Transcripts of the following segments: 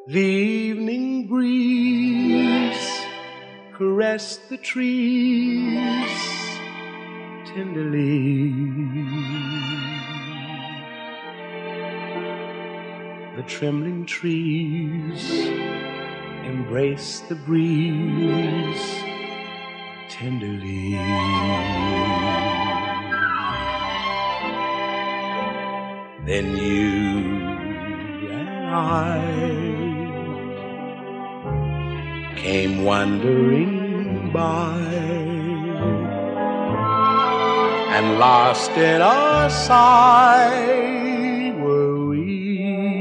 The evening breeze caressed the trees tenderly. The trembling trees embraced the breeze tenderly. Then you and I came wandering by, and lost in a sigh were we.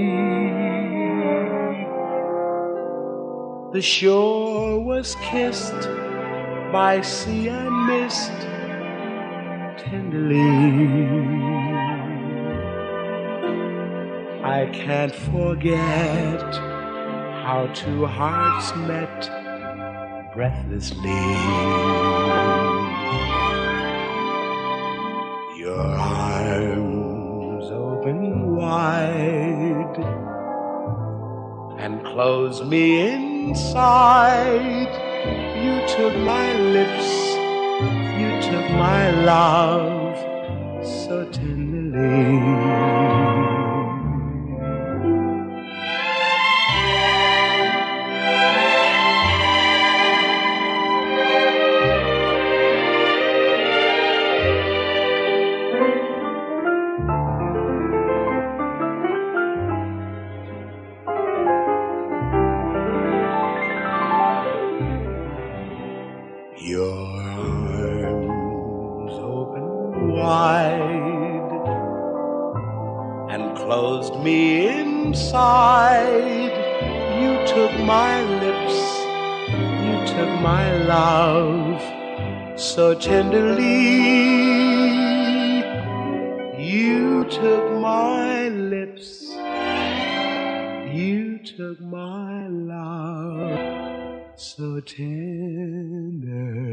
The shore was kissed by sea and mist tenderly. I can't forget how two hearts met breathlessly. Your arms opened wide and closed me inside. You took my lips, you took my love so tenderly. Your arms opened wide and closed me inside. You took my lips, you took my love so tenderly. You took my lips, you took my love so tenderly.